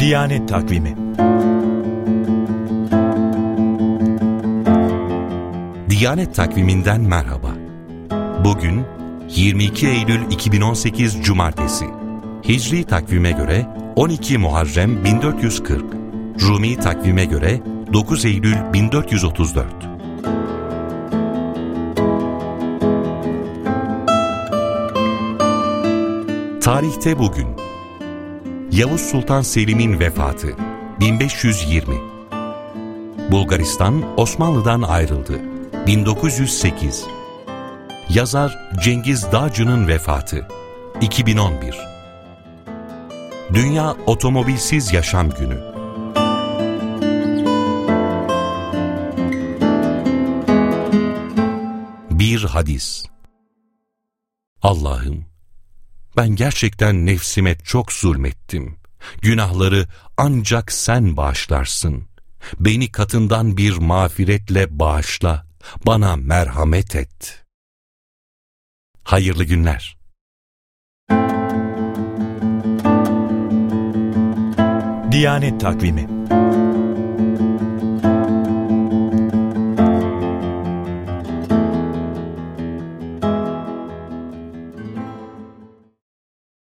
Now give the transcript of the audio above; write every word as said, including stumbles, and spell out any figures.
Diyanet Takvimi. Diyanet Takvimi'nden merhaba. Bugün yirmi iki Eylül iki bin on sekiz Cumartesi. Hicri takvime göre on iki Muharrem bin dört yüz kırk, Rumi takvime göre dokuz Eylül bin dört yüz otuz dört. Tarihte bugün Yavuz Sultan Selim'in vefatı bin beş yüz yirmi. Bulgaristan Osmanlı'dan ayrıldı bin dokuz yüz sekiz. Yazar Cengiz Dağcı'nın vefatı iki bin on bir. Dünya Otomobilsiz Yaşam Günü. Bir hadis. Allah'ım, ben gerçekten nefsime çok zulmettim. Günahları ancak sen bağışlarsın. Beni katından bir mağfiretle bağışla, bana merhamet et. Hayırlı günler. Diyanet Takvimi.